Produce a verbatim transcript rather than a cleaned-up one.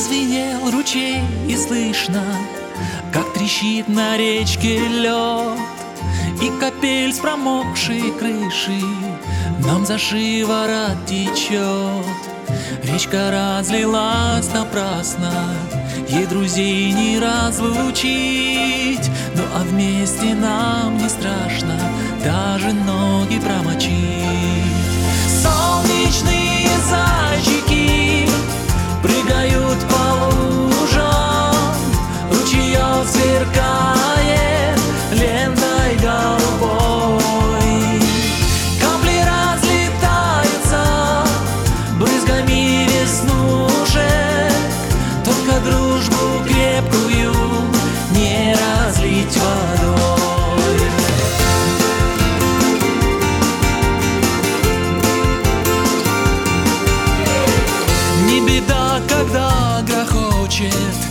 Зазвенел ручей и слышно, как трещит на речке лед, и капель с промокшей крыши нам за шиворот течет. Речка разлилась напрасно, ей друзей не разлучить, ну а вместе нам не страшно даже ноги промочить. Солнечные зайчики прыгают по лужам, ручеёк сверкает лентой голубой. Капли разлетаются брызгами веснушек, только дружбу крепкую не разлить водой. Не беда, когда грохочет